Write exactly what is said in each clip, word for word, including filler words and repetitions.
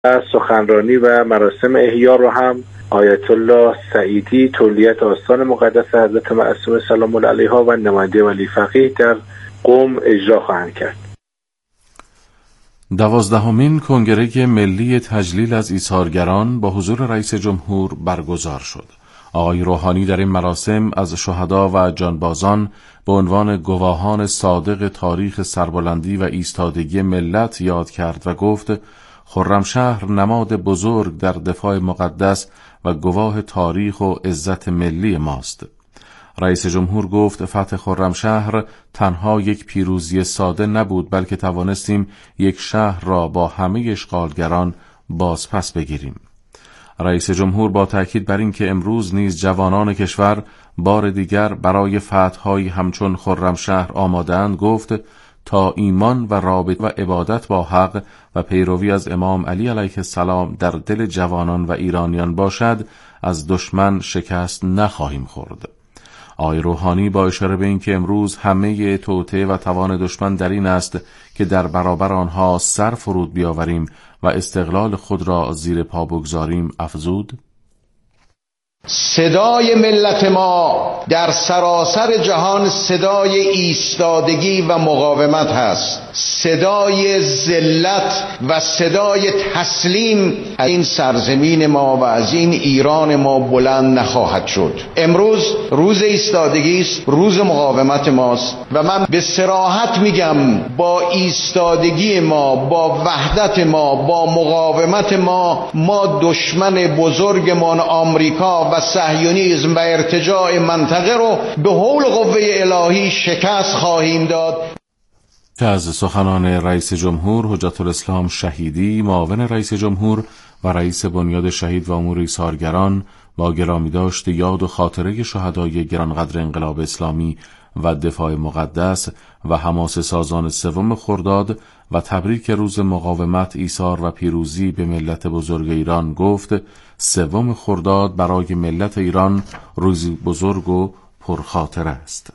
سخنرانی و مراسم احیا رو هم آیت الله سعیدی تولیت آستان مقدس حضرت معصومه سلام الله علیها و نماینده ولی فقیه در قم اجرا خواهند کرد. دوازدهمین کنگره ملی تجلیل از ایثارگران با حضور رئیس جمهور برگزار شد. آقای روحانی در این مراسم از شهدا و جانبازان به عنوان گواهان صادق تاریخ سربلندی و ایستادگی ملت یاد کرد و گفت خرمشهر نماد بزرگ در دفاع مقدس و گواه تاریخ و عزت ملی ماست. رئیس جمهور گفت فتح خرمشهر تنها یک پیروزی ساده نبود، بلکه توانستیم یک شهر را با همه اشغالگران بازپس بگیریم. رئیس جمهور با تأکید بر این که امروز نیز جوانان کشور بار دیگر برای فتح‌های همچون خرمشهر آماده‌اند گفت تا ایمان و رابطه و عبادت با حق و پیروی از امام علی علیه السلام در دل جوانان و ایرانیان باشد، از دشمن شکست نخواهیم خورد. آقای روحانی با اشاره به اینکه امروز همه توطئه و توان دشمن در این است که در برابر آنها سر فرود بیاوریم و استقلال خود را زیر پا بگذاریم افزود: صدای ملت ما در سراسر جهان صدای ایستادگی و مقاومت هست، صدای ذلت و صدای تسلیم از این سرزمین ما و از این ایران ما بلند نخواهد شد. امروز روز ایستادگی است، روز مقاومت ماست و من به صراحت میگم با ایستادگی ما، با وحدت ما، با مقاومت ما، ما دشمن بزرگمان آمریکا و صهیونیسم و ارتجاع منطقه رو به حول قوه الهی شکست خواهیم داد. که از سخنان رئیس جمهور حجت الاسلام شهیدی، معاون رئیس جمهور و رئیس بنیاد شهید و امور ایثارگران با گرامی داشت یاد و خاطره شهدای گرانقدر انقلاب اسلامی و دفاع مقدس و حماسه سازان سوم خرداد و تبریک روز مقاومت، ایثار و پیروزی به ملت بزرگ ایران گفت سوم خرداد برای ملت ایران روزی بزرگ و پرخاطره است.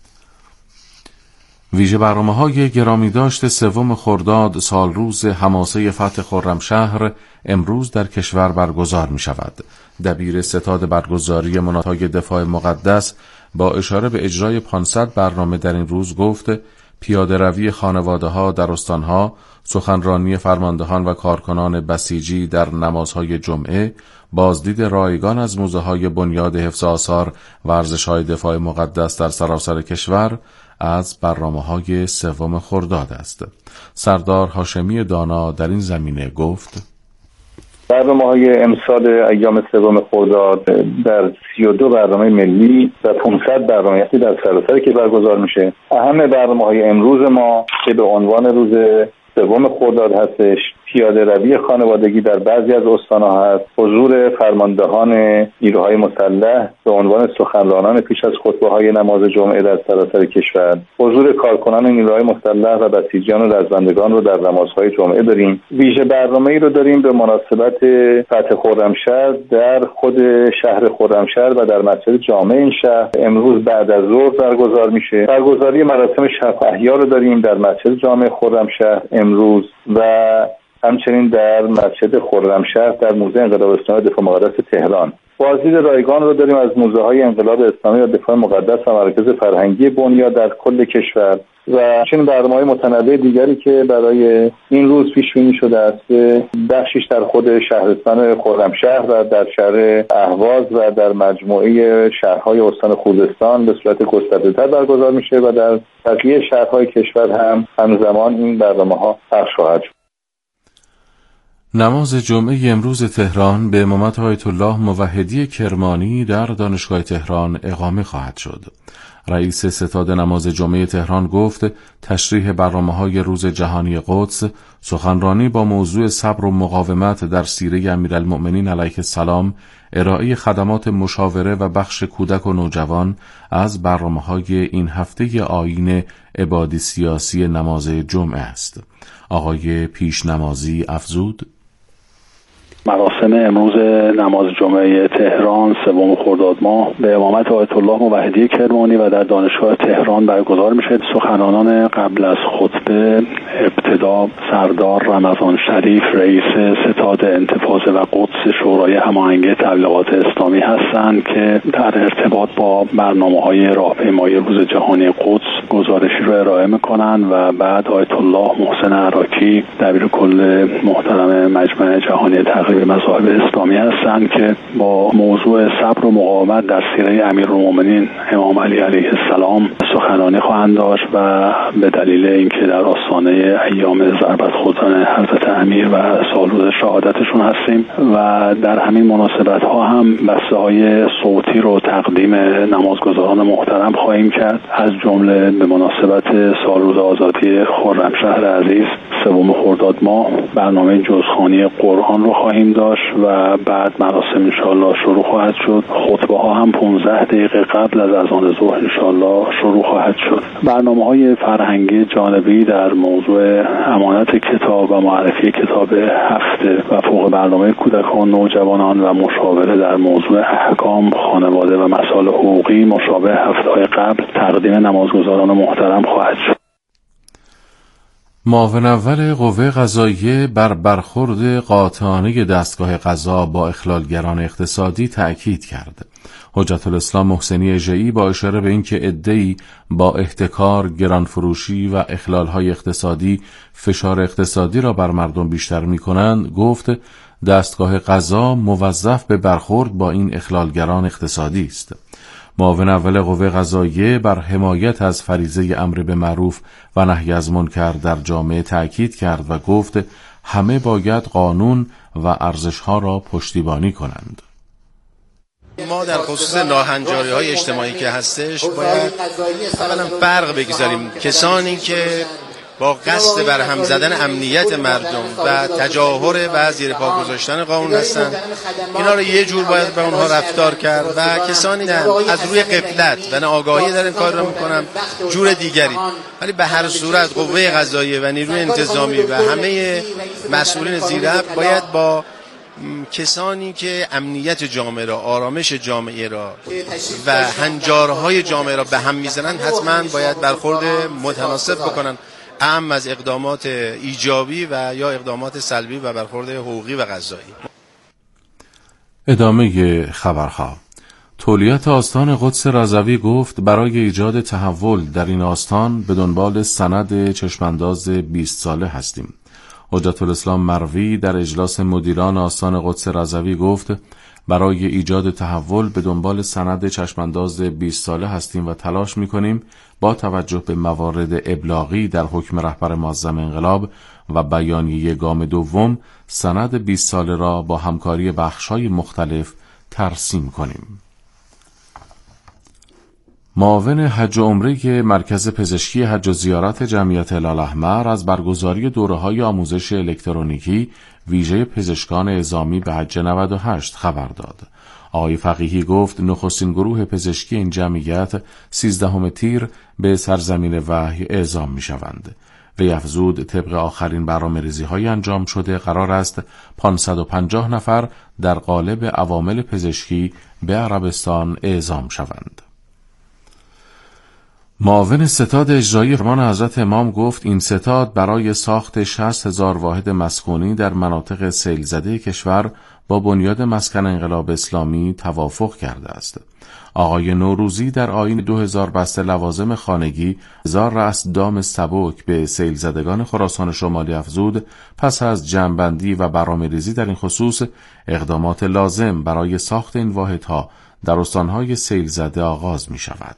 ویژه برنامه‌های گرامی داشت سوم خرداد سال روز حماسه فتح خرمشهر امروز در کشور برگزار می شود. دبیر ستاد برگزاری مناطهای دفاع مقدس با اشاره به اجرای پانصد برنامه در این روز گفت پیاده روی خانواده ها در استانها، سخنرانی فرماندهان و کارکنان بسیجی در نمازهای جمعه، بازدید رایگان از موزه های بنیاد حفظ آثار و ارزش‌های دفاع مقدس در سراسر کشور از برنامه‌های سوم خرداد است. سردار هاشمی دانا در این زمینه گفت برنامه‌های امسال ایام سوم خرداد در سی و دو برنامه ملی و پانصد برنامه در سراسر که برگزار میشه. اهم برنامه‌های امروز ما که به عنوان روز سوم خرداد هستش، پیاده روی خانوادگی در بعضی از استان‌ها هست، حضور فرماندهان نیروهای مسلح به عنوان سخنرانان پیش از خطبه‌های نماز جمعه در سراسر کشور، حضور کارکنان نیروهای مسلح و بسیجیان و رزمندگان رو در نمازهای جمعه داریم. ویژه برنامه‌ای رو داریم به مناسبت فتح خرمشهر در خود شهر خرمشهر و در مسجد جامع این شهر امروز بعد از ظهر برگزار میشه. برگزاری مراسم شب احیا رو داریم در مسجد جامع خرمشهر امروز و همچنین در مسجد خرمشهر در موزه انقلاب اسلامی و دفاع مقدس تهران. بازدید رایگان رو داریم از موزه های انقلاب اسلامی و دفاع مقدس و مراکز فرهنگی بنیاد در کل کشور و همچنین برنامه‌های متنوع دیگری که برای این روز پیش بینی شده است. بخشیش در خود شهرستان خرمشهر و در شهر اهواز و در مجموعه شهرهای استان خوزستان به صورت گسترده‌تر برگزار میشه و در بقیه شهرهای کشور هم همزمان این برنامه‌ها پخش خواهد شد. نماز جمعه امروز تهران به امامت آیت الله موحدی کرمانی در دانشگاه تهران اقامه خواهد شد. رئیس ستاد نماز جمعه تهران گفت تشریح برنامه‌های روز جهانی قدس، سخنرانی با موضوع صبر و مقاومت در سیره امیرالمؤمنین علیه السلام، ارائه خدمات مشاوره و بخش کودک و نوجوان از برنامه‌های این هفته آیین عبادی سیاسی نماز جمعه است. آقای پیشنمازی افزود مراسم امروز نماز جمعه تهران سوم خرداد ماه به امامت آیت الله موحدی کرمانی و در دانشگاه تهران برگزار میشه. سخنانان قبل از خطبه ابتدا سردار رمضان شریف رئیس ستاد انتفاضه و قدس شورای هماهنگی تبلیغات اسلامی هستند که در ارتباط با برنامه‌های راهپیمایی روز جهانی قدس گزارشی رو ارائه میکنن و بعد آیت الله محسن عراقی دبیر کل محترم مجمع جهانی تقریب مذاهب اسلامی هستند که با موضوع صبر و مقاومت در سیره امیرالمومنین امام علی علیه السلام سخنرانی خواهند داشت و به دلیل اینکه در آستانه ایام ضربت خوردن حضرت امیر و سالروز شهادتشون هستیم و در همین مناسبت ها هم بسته های صوتی رو تقدیم نمازگزاران محترم خواهیم کرد. از جمله به مناسبت سالروز آزادی خرمشهر عزیز سوم خرداد ماه برنامه جزخوانی قرآن رو خواهیم داشت و بعد مراسم انشاءالله شروع خواهد شد. خطبه ها هم پانزده دقیقه قبل از اذان ظهر انشاءالله شروع خواهد شد. برنامه های فرهنگی جانبی در موضوع امانت کتاب و معرفی کتاب هفته و فوق برنامه کودکان، نوجوانان و مشاوره در موضوع احکام خانواده و مسائل حقوقی مشابه هفته‌های قبل تقدیم نمازگزاران محترم خواهد شد. معاون اول قوه قضاییه بر برخورد قاطعانه دستگاه قضا با اخلالگران اقتصادی تأکید کرد. حجت الاسلام محسنی اژه‌ای با اشاره به اینکه عده‌ای با احتکار، گرانفروشی و اخلال‌های اقتصادی فشار اقتصادی را بر مردم بیشتر می‌کنند، گفت دستگاه قضا موظف به برخورد با این اخلالگران اقتصادی است. معاون اول قوه قضاییه بر حمایت از فریضه امر به معروف و نهی از منکر در جامعه تأکید کرد و گفت همه باید قانون و ارزش‌ها را پشتیبانی کنند. ما در خصوص ناهنجاری‌های اجتماعی که هستش باید اولا فرق بگذاریم. کسانی که با قصد بر هم زدن امنیت مردم و تجاهر و زیر پا گذاشتن قانون هستند، اینا رو یه جور باید به اونها رفتار کرد و کسانی از روی غفلت و ناآگاهی در این کار رو میکنن جور دیگری. ولی به هر صورت قوه قضاییه و نیروی انتظامی و همه مسئولین زیرک باید با کسانی که امنیت جامعه را، آرامش جامعه را و هنجارهای جامعه را به هم میزنن حتما باید برخورد متناسب بکنن، اهم از اقدامات ایجابی و یا اقدامات سلبی و برخورد حقوقی و قضایی. ادامه خبرها. تولیت آستان قدس رضوی گفت برای ایجاد تحول در این آستان به دنبال سند چشمانداز بیست ساله هستیم. حجت الاسلام مروی در اجلاس مدیران آستان قدس رضوی گفت برای ایجاد تحول به دنبال سند چشمانداز بیست ساله هستیم و تلاش می‌کنیم با توجه به موارد ابلاغی در حکم رهبر معظم انقلاب و بیانیه گام دوم سند بیست ساله را با همکاری بخش‌های مختلف ترسیم کنیم. معاون حج و عمره مرکز پزشکی حج و زیارت جمعیت هلال‌احمر از برگزاری دوره‌های آموزش الکترونیکی ویژه پزشکان اعزامی به حج نود و هشت خبر داد. آقای فقیهی گفت نخستین گروه پزشکی این جمعیت سیزدهم تیر به سرزمین وحی اعزام می‌شوند. وی افزود طبق آخرین برنامه‌ریزی‌های انجام شده قرار است پانصد و پنجاه نفر در قالب عوامل پزشکی به عربستان اعزام شوند. معاون ستاد اجرایی فرمان حضرت امام گفت این ستاد برای ساخت شصت هزار واحد مسکونی در مناطق سیل زده کشور با بنیاد مسکن انقلاب اسلامی توافق کرده است. آقای نوروزی در آیین دو هزار بسته لوازم خانگی هزار رأس دام سبک به سیل زدگان خراسان شمالی افزود پس از جمع‌بندی و برنامه‌ریزی در این خصوص اقدامات لازم برای ساخت این واحدها در استانهای سیل زده آغاز می شود.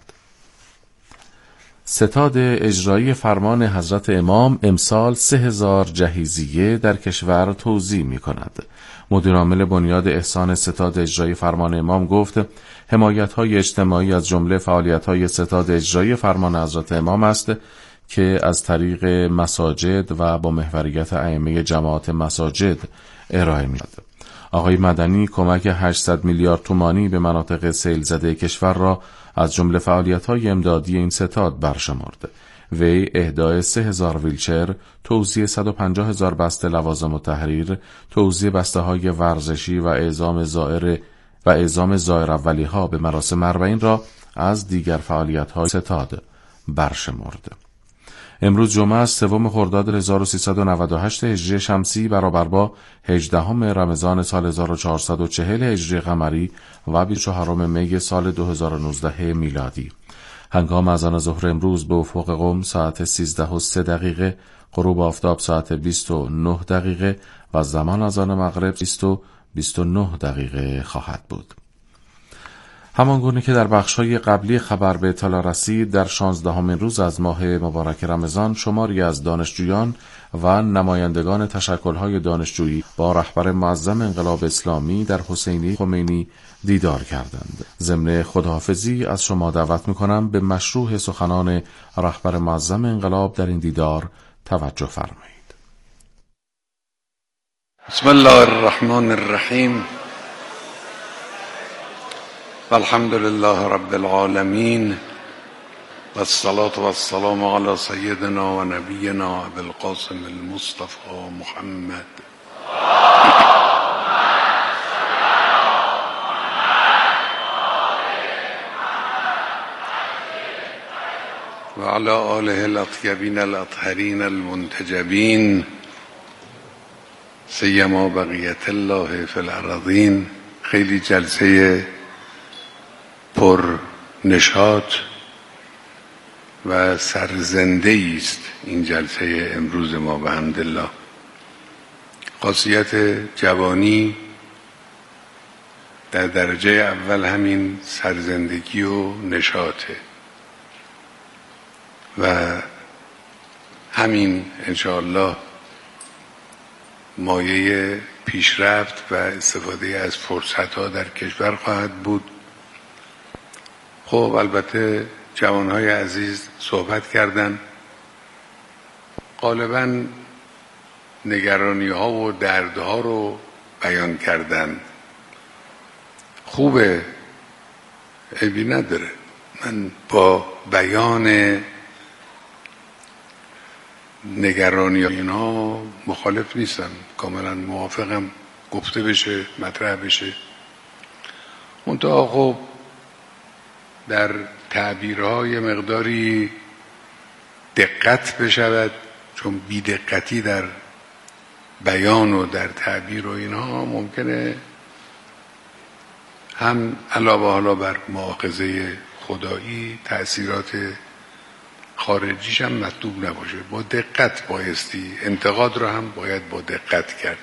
ستاد اجرایی فرمان حضرت امام امسال سه هزار جهیزیه در کشور توزیع می کند. مدیرعامل بنیاد احسان ستاد اجرایی فرمان امام گفت حمایت‌های اجتماعی از جمله فعالیت‌های ستاد اجرایی فرمان حضرت امام است که از طریق مساجد و با محوریت ائمه جماعت مساجد ارائه می‌شود. آقای مدنی کمک هشتصد میلیارد تومانی به مناطق سیل زده کشور را از جمله فعالیت‌های امدادی این ستاد برشمرد. وی اهدای سه هزار ویلچر، توزیع صد و پنجاه هزار بسته لوازم التحریر، توزیع بسته های ورزشی و اعزام زائر و اعزام زائر اولی ها به مراسم اربعین را از دیگر فعالیت های ستاد برشمرد. امروز جمعه است، سوم خرداد هزار و سیصد و نود و هشت هجری شمسی برابر با هجدهم رمضان سال هزار و چهارصد و چهل هجری قمری و بیست و چهارم می سال دو هزار و نوزده میلادی. هنگام اذان ظهر امروز به افق قم ساعت سیزده و سه دقیقه، غروب آفتاب ساعت بیست و نه دقیقه و زمان اذان مغرب بیست و بیست و نه دقیقه خواهد بود. همانگونه که در بخش‌های قبلی خبر به اطلاع رسید، در شانزدهمین روز از ماه مبارک رمضان شماری از دانشجویان و نمایندگان تشکل‌های دانشجویی با رهبر معظم انقلاب اسلامی در حسینی خمینی دیدار کردند. ضمن خداحافظی از شما دعوت می‌کنم به مشروح سخنان رهبر معظم انقلاب در این دیدار توجه فرمایید. بسم الله الرحمن الرحیم. والحمد لله رب العالمين والصلاة والسلام على سيدنا و نبينا ابي القاسم المصطفى محمد و على آله الاطيبين الاطهرين المنتجبين سيما بقية الله في الأراضين. خیلی جلسه پر نشاط و سرزنده است این جلسه امروز ما به حمدالله. خاصیت جوانی در درجه اول همین سرزندگی و نشاطه و همین انشاءالله مایه پیشرفت و استفاده از فرصت‌ها در کشور خواهد بود. خب البته جوانهای عزیز صحبت کردن، غالباً نگرانی ها و دردها رو بیان کردن. خوبه، عیبی نداره، من با بیان نگرانی ها اینها مخالف نیستم، کاملا موافقم گفته بشه، مطرح بشه. منتها خب در تعبیرهای مقداری دقت بشود، چون بی دقتی در بیان و در تعبیر و اینها ممکنه هم علاوه حالا بر مؤاخذه خدایی تأثیرات خارجیش هم مطلوب نباشه. با دقت بایستی انتقاد رو هم باید با دقت کرد.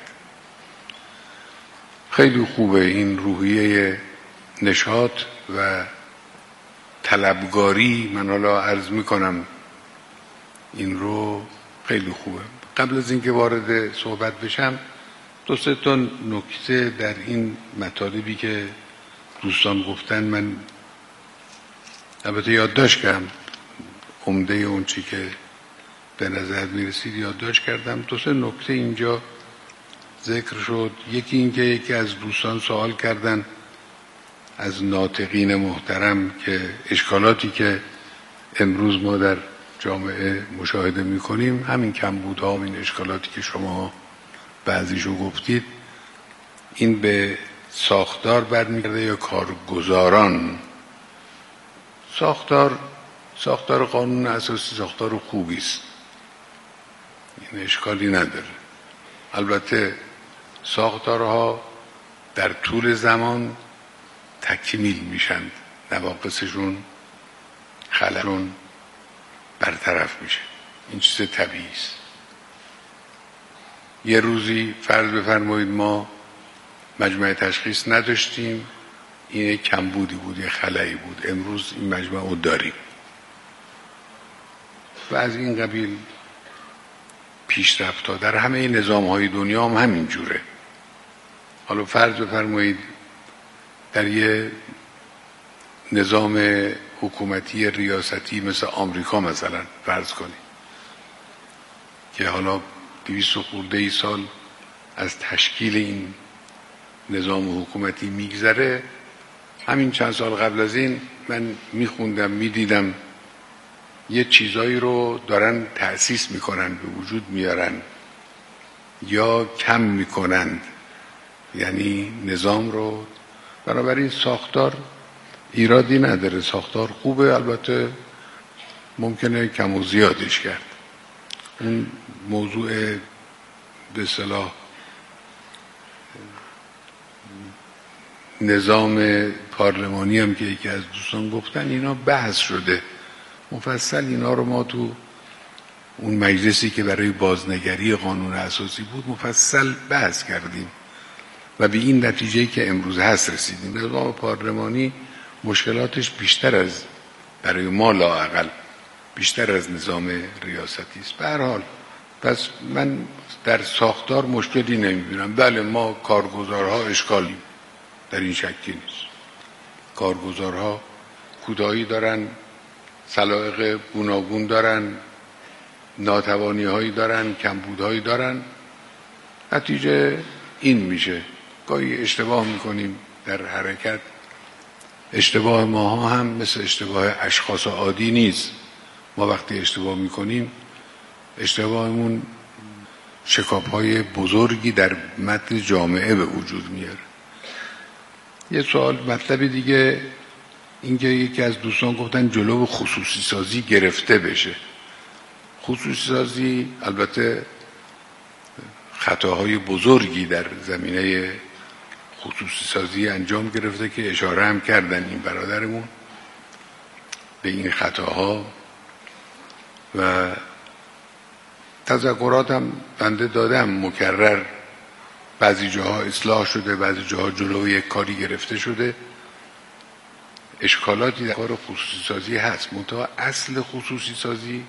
خیلی خوبه این روحیه نشاط و طلبگاری. من حالا عرض میکنم این رو، خیلی خوبه. قبل از اینکه وارد صحبت بشم دو سه تا نکته در این مطالبی که دوستان گفتن من البته یادداشت کردم، عمده اون چی که به نظر میرسید یادداشت کردم. دو سه نکته اینجا ذکر شد. یکی این که یکی از دوستان سوال کردن از ناطقین محترم که اشکالاتی که امروز ما در جامعه مشاهده میکنیم همین کمبودها و این اشکالاتی که شما بعضیشو گفتید، این به ساختار برمیگرده یا کارگزاران؟ ساختار ساختار قانون اساسی ساختار خوبی است، این اشکالی نداره. البته ساختارها در طول زمان تکمیل میشن، نواقصشون خللشون برطرف میشه، این چیز طبیعی است. یه روزی فرض بفرمایید ما مجمع تشخیص نداشتیم، این کمبودی بود، یه خلایی بود، امروز این مجمع رو داریم و از این قبیل پیشرفت‌ها در همه نظام‌های دنیا هم همین جوره. حالا فرض بفرمایید در یه نظام حکومتی ریاستی مثل آمریکا مثلا فرض کنید که حالا دویست خورده ای سال از تشکیل این نظام حکومتی میگذره. همین چند سال قبل از این من میخوندم میدیدم یه چیزایی رو دارن تأسیس میکنن، به وجود میارن یا کم میکنند، یعنی نظام رو. بنابراین ساختار ایرادی نداره، ساختار خوبه، البته ممکنه کم و زیادش کرد. اون موضوع به اصطلاح نظام پارلمانی هم که یکی از دوستان گفتن، اینا بحث شده مفصل، اینا رو ما تو اون مجلسی که برای بازنگری قانون اساسی بود مفصل بحث کردیم و به این نتیجه‌ای که امروز هست رسیدیم. نظام پارلمانی مشکلاتش بیشتر از، برای ما لااقل بیشتر از نظام ریاستی است. به هر حال پس من در ساختار مشکلی نمیبینم. بله ما کارگزارها اشکالی در این شکی نیست، کارگزارها کودایی دارن، سلایق گوناگون دارن، ناتوانی هایی دارن، کمبودهایی دارن. نتیجه این میشه گاهی اشتباه میکنیم در حرکت. اشتباه ما هم مثل اشتباه اشخاص عادی نیست. ما وقتی اشتباه میکنیم اشتباهمون شکاف های بزرگی در متن جامعه به وجود میاره. یه سوال مطلب دیگه اینکه یکی از دوستان گفتن جلو خصوصی سازی گرفته بشه. خصوصی سازی البته خطاهای بزرگی در زمینه خصوصی سازی انجام گرفته که اشاره هم کردن این برادرمون به این خطاها و تذکرات هم بنده دادم مکرر. بعضی جاها اصلاح شده، بعضی جاها جلوی کاری گرفته شده. اشکالاتی در کار خصوصی سازی هست، منتها اصل خصوصی سازی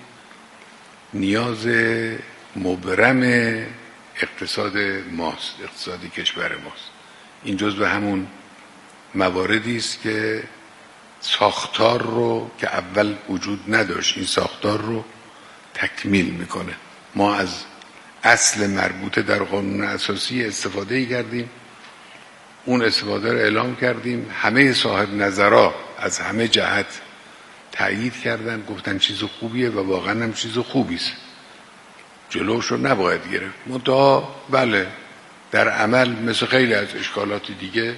نیاز مبرم اقتصاد ماست، اقتصاد کشور ماست. این جزو همون مواردی است که ساختار رو که اول وجود نداشت، این ساختار رو تکمیل میکنه. ما از اصل مربوطه در قانون اساسی استفاده کردیم، اون استفاده رو اعلام کردیم، همه صاحب نظرها از همه جهت تأیید کردن، گفتن چیز خوبیه و واقعا هم چیز خوبی است، جلوش رو نباید گرفت. منتها بله در عمل مثل خیلی از اشکالات دیگه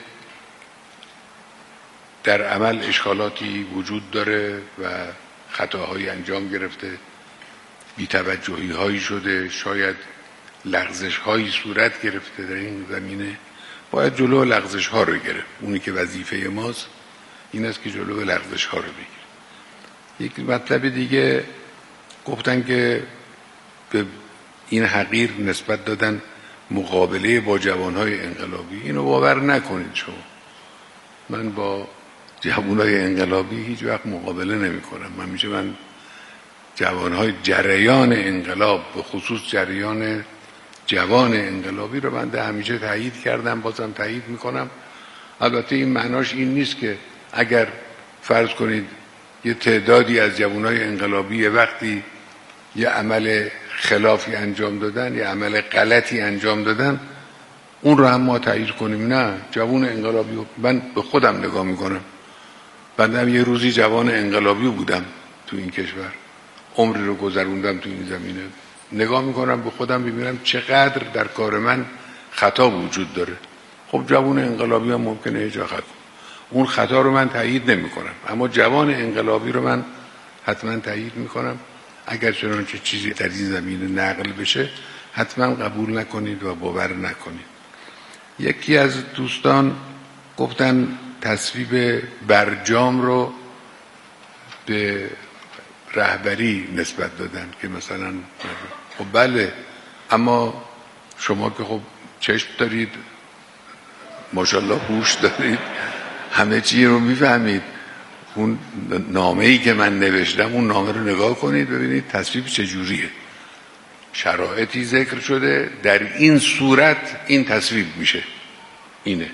در عمل اشکالاتی وجود داره و خطاهایی انجام گرفته، بی‌توجهی هایی شده، شاید لغزش هایی صورت گرفته. در این زمینه باید جلو لغزش ها رو گرفت. اونی که وظیفه ماست این است که جلو لغزش ها رو بگیریم. یک مطلب دیگه گفتن که به این حقیر نسبت دادن مقابله با جوانهای انقلابی. اینو باور نکنید شما، من با جوانهای انقلابی هیچ وقت مقابله نمی کنم. من میشه من جوانهای جریان انقلاب به خصوص جریان جوان انقلابی رو بنده همیشه تایید کردم، بازم تایید میکنم. البته این معناش این نیست که اگر فرض کنید یه تعدادی از جوانهای انقلابی وقتی یه عمل خلافی انجام دادن، یه عمل غلطی انجام دادن، اون رو هم ما تایید کنیم. نه، جوان انقلابی، من به خودم نگاه میکنم. بنده هم یه روزی جوان انقلابی بودم تو این کشور، عمری رو گذروندم تو این زمینه. نگاه میکنم به خودم ببینم چقدر در کار من خطا وجود داره. خب جوان انقلابی هم ممکنه یه جا خطا، اون خطا رو من تایید نمی کنم، اما جوان انقلابی رو من حتما تایید میکنم. اگر چنانچه چیزی در این زمینه نقل بشه حتما قبول نکنید و باور نکنید. یکی از دوستان گفتن تصویب برجام رو به رهبری نسبت دادن که مثلا خب بله، اما شما که خب چشم دارید، ماشاءالله هوش دارید، همه چی رو میفهمید. اون نامه‌ای که من نوشتم، اون نامه رو نگاه کنید ببینید تصویب چجوریه. شرایطی ذکر شده، در این صورت این تصویب میشه. اینه.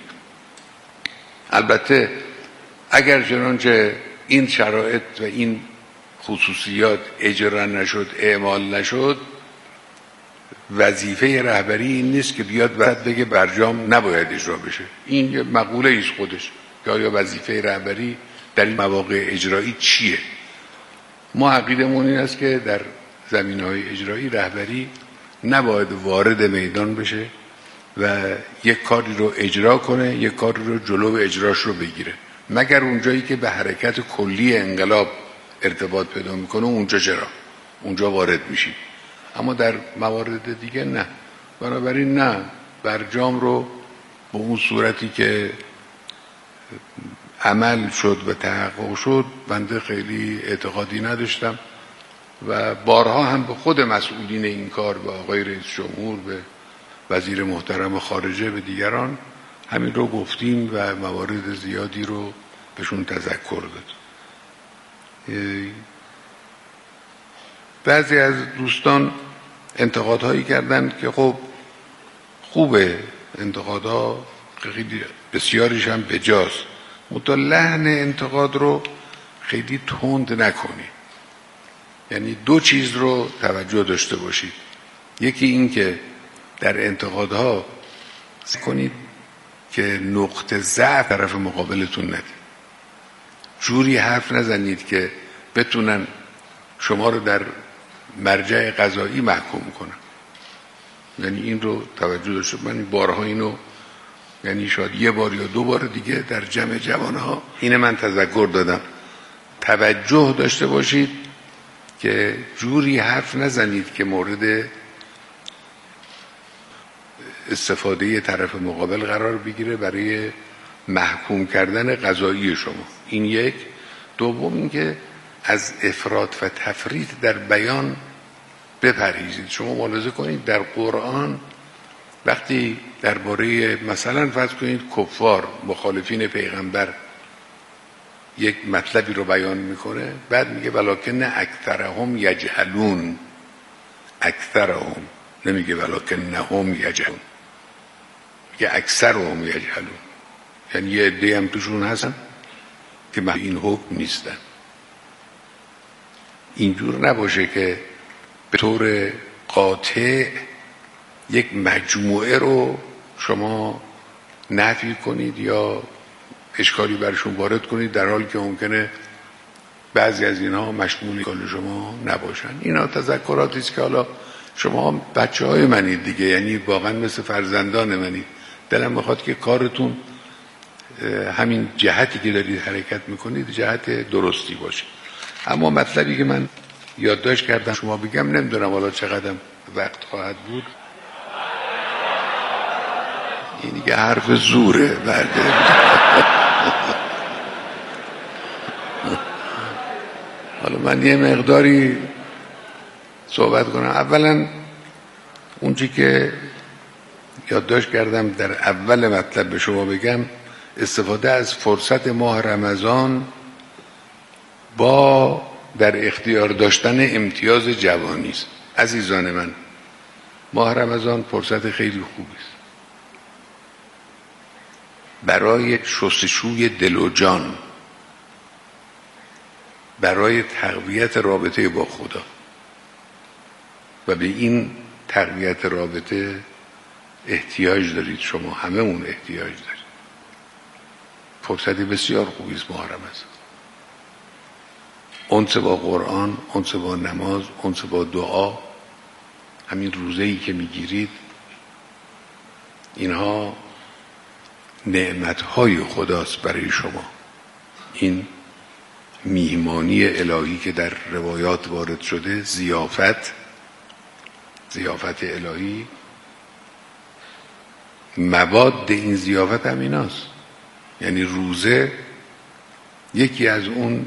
البته اگر چنانچه این شرایط و این خصوصیات اجرا نشد، اعمال نشد، وظیفه رهبری این نیست که بیاد بعد بگه برجام نباید اجرا بشه. این یه مقوله ایست خودش، که آیا وظیفه رهبری در این مواقع اجرایی چیه. ما عقیدمون این است که در زمینه‌های اجرایی رهبری نباید وارد میدان بشه و یک کاری رو اجرا کنه، یک کاری رو جلو اجراش رو بگیره، مگر اونجایی که به حرکت کلی انقلاب ارتباط پیدا میکنه اونجا چرا اونجا وارد میشیم، اما در موارد دیگه نه. بنابراین نه، برجام رو به اون صورتی که عمل شد و تحقق شد بنده خیلی اعتقادی نداشتم و بارها هم به خود مسئولین این کار، به آقای رئیس جمهور، به وزیر محترم خارجه، به دیگران همین رو گفتیم و موارد زیادی رو بهشون تذکر داد. بعضی از دوستان انتقادهایی کردند که خب خوبه، انتقادها خیلی بسیاریش هم بجاست، منتها لحن انتقاد رو خیلی تند نکنید. یعنی دو چیز رو توجه داشته باشید. یکی این که در انتقادها کنید که نقطه ضعف طرف مقابلتون ندید. جوری حرف نزنید که بتونن شما رو در مرجع قضایی محکوم کنن. یعنی این رو توجه داشته. من بارها اینو، یعنی شاید یه بار یا دو بار دیگه در جمع جوانها اینه من تذکر دادم. توجه داشته باشید که جوری حرف نزنید که مورد استفاده طرف مقابل قرار بگیره برای محکوم کردن قضایی شما. این یک. دوم این که از افراط و تفریط در بیان بپرهیزید. شما ملاحظه کنید در قرآن وقتی درباره مثلا فرض کنید کفار، مخالفین پیغمبر یک مطلبی رو بیان میکنه، بعد میگه ولکن اکثرهم یجهلون. اکثرهم، نمیگه ولکنهم یجهلون، میگه اکثرهم یجهلون. یعنی یه عده هم توشون هستن که من این حکم نیستن. اینجور نباشه که به طور قاطع یک مجموعه رو شما نفی کنید یا اشکالی برشون وارد کنید، در حالی که ممکنه بعضی از اینها مشمول کل شما نباشن. اینا تذکراتی است که حالا شما بچه های منید دیگه، یعنی واقعا مثل فرزندان منید. دلم میخواد که کارتون همین جهتی که دارید حرکت میکنید جهت درستی باشه. اما مطلبی که من یادداشت کردم شما بگم، نمیدونم حالا چقدر وقت خواهد بود. این دیگه حرف زوره. برده حالا من یه مقداری صحبت کنم. اولا اونچه که یادداشت کردم در اول مطلب به شما بگم، استفاده از فرصت ماه رمضان با در اختیار داشتن امتیاز جوانی است. عزیزان من، ماه رمضان فرصت خیلی خوبی است برای شستشوی دل و جان، برای تقویت رابطه با خدا، و به این تقویت رابطه احتیاج دارید. شما همه اون احتیاج دارید. فرصت بسیار خوبی است ماه رمضان. انس با قرآن، انس با نماز، انس با دعا، همین روزه‌ای که میگیرید، اینها نعمت‌های خداست برای شما. این میهمانی الهی که در روایات وارد شده، ضیافت ضیافت الهی، مواد این ضیافت هم ایناست. یعنی روزه یکی از اون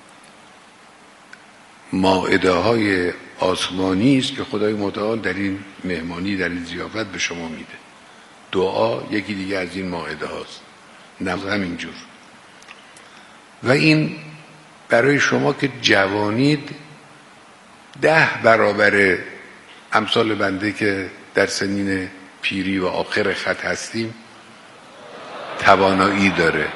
مائده های آسمانی است که خدای متعال در این مهمانی، در این ضیافت به شما میده. دعا یکی دیگه از این مائده هاست، نماز همینجور. و این برای شما که جوانید، ده برابر امثال بنده که در سنین پیری و آخر خط هستیم توانایی داره،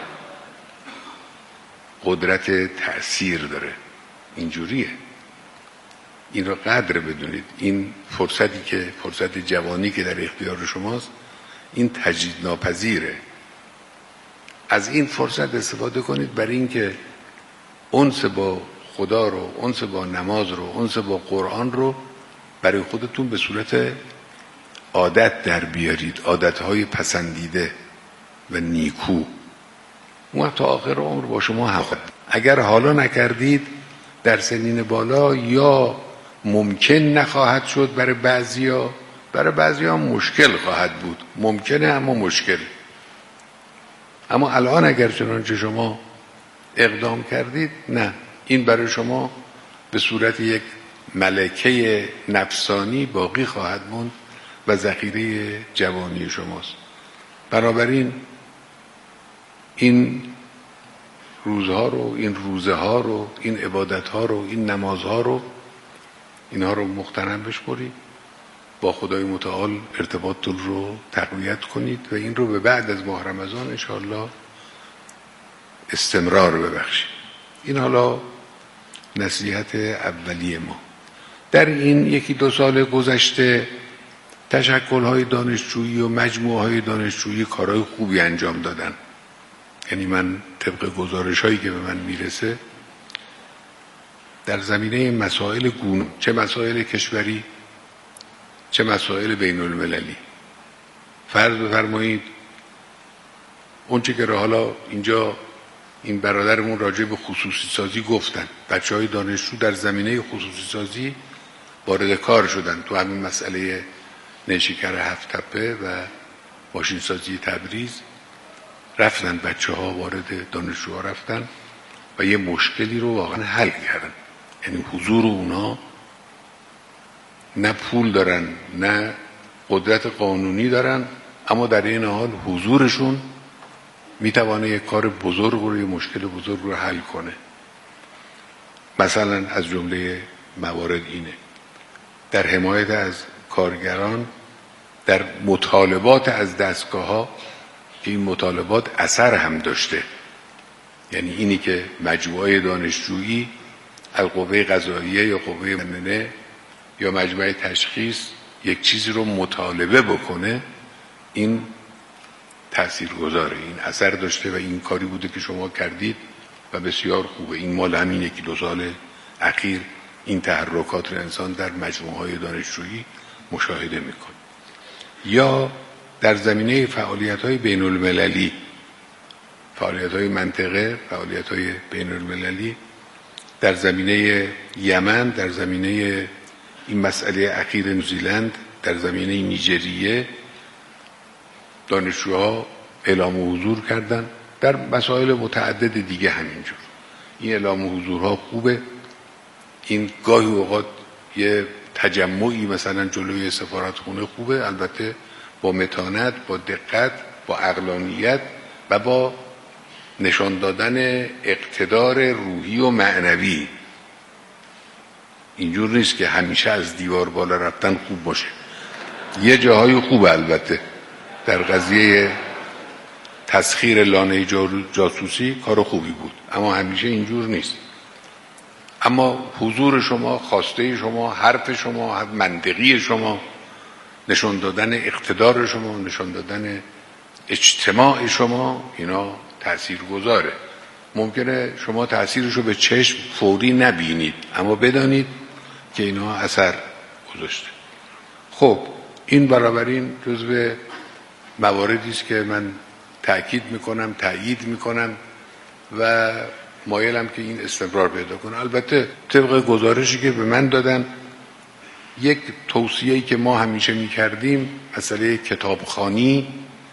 قدرت تأثیر داره. اینجوریه. این رو قدر بدونید. این فرصتی که فرصت جوانی که در اختیار شماست، این تجدید ناپذیره. از این فرصت استفاده کنید برای اینکه انس با خدا رو، انس با نماز رو، انس با قرآن رو برای خودتون به صورت عادت در بیارید، عادتهای پسندیده و نیکو. اون تا آخر عمر با شما هم. اگر حالا نکردید در سنین بالا یا ممکن نخواهد شد برای بعضیا، برای بعضیا مشکل خواهد بود. ممکنه اما مشکل. اما الان اگر چنانچه شما اقدام کردید، نه، این برای شما به صورت یک ملکه نفسانی باقی خواهد موند و ذخیره جوانی شماست. بنابراین این روزها رو، این روزه ها رو، این عبادت ها رو، این نمازها رو، اینها رو مغتنم بشمرید، با خدای متعال ارتباطتون رو تقویت کنید و این رو به بعد از ماه رمضان انشاءالله استمرار ببخشید. این حالا نصیحت اولیه ما. در این یکی دو سال گذشته تشکل‌های دانشجویی و مجموعه‌های دانشجویی کارهای خوبی انجام دادن. یعنی من طبق گزارش‌هایی که به من میرسه در زمینه مسائل گونه، چه مسائل کشوری چه مسائل بین المللی، فرض بفرمایید اون چه که حالا اینجا این برادرمون راجع به خصوصی سازی گفتن، بچه های دانشجو در زمینه خصوصی سازی وارد کار شدن. تو همین مسئله نیشکر هفت تپه و ماشین سازی تبریز رفتن، بچه ها وارد دانشجوها رفتن و یه مشکلی رو واقعا حل کردن. یعنی حضور اونا، نه پول دارن نه قدرت قانونی دارن، اما در این حال حضورشون میتوانه یک کار بزرگ رو، یک مشکل بزرگ رو حل کنه. مثلا از جمله موارد اینه در حمایت از کارگران، در مطالبات از دستگاه ها که این مطالبات اثر هم داشته. یعنی اینی که مجموعه دانشجویی القوه قضاییه یا قوه مننه یا مجموعه تشخیص یک چیزی رو مطالبه بکنه، این تاثیرگذاره، این اثر داشته و این کاری بوده که شما کردید و بسیار خوبه. این مال همین یکی دو سال اخیر این تحرکات رو انسان در مجموعه‌های دانشجویی مشاهده میکنه. یا در زمینه فعالیت‌های بین المللی، فعالیت‌های منطقه، فعالیت‌های بین المللی در زمینه یمن، در زمینه این مسئله اخیر نیوزیلند، در زمینه نیجریه دانشجوها اعلام حضور کردن، در مسائل متعدد دیگه همینجور. این اعلام حضورها خوبه. این گاهی اوقات یه تجمعی مثلا جلوی سفارتخونه خوبه، البته با متانت، با دقت، با عقلانیت و با نشان دادن اقتدار روحی و معنوی. اینجور نیست که همیشه از دیوار بالا رفتن خوب باشه. یه جاهای خوبه البته. در قضیه تسخیر لانه جاسوسی کار خوبی بود، اما همیشه اینجور نیست. اما حضور شما، خواسته شما، حرف شما، حرف منطقی شما، نشان دادن اقتدار شما، نشان دادن اجتماع شما، اینا تأثیر گذاره. ممکنه شما تأثیرشو به چشم فوری نبینید، اما بدانید که اینا اثر گذاشته. خب این بنابراین جزو مواردی است که من تأکید میکنم، تأیید میکنم و مایلم که این استمرار پیدا کنه. البته طبق گزارشی که به من دادن، یک توصیه‌ای که ما همیشه میکردیم، مسئله کتابخوانی،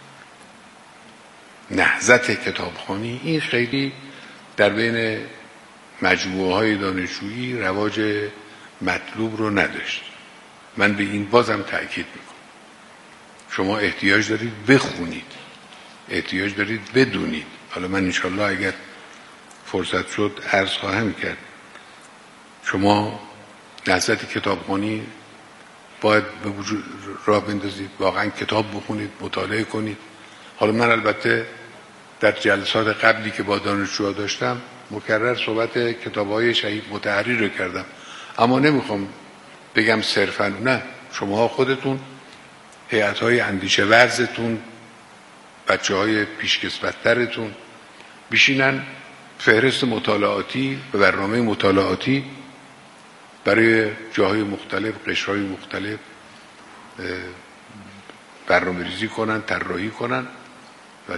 نهضت کتابخوانی، این خیلی در بین مجموعه های دانشجویی رواج مطلوب رو نداشت. من به این بازم تأکید میکنم. شما احتیاج دارید بخونید، احتیاج دارید بدونید. حالا من انشالله اگر فرصت شد عرض خواهم کرد. شما نهضت کتابخوانی باید به وجود راه بندازید، واقعا کتاب بخونید، مطالعه کنید. حالا من البته در جلسات قبلی که با دانشجوها داشتم مکرر صحبت کتاب‌های شهید مطهری رو کردم، اما نمیخوام بگم صرفاً نه. شما خودتون، هیئت‌های اندیشه ورزتون، بچه‌های پیشکسوت‌ترتون بشینن فهرست مطالعاتی و برنامه مطالعاتی برای جاهای مختلف، قشرهای مختلف برنامه ریزی کنن، طراحی کنن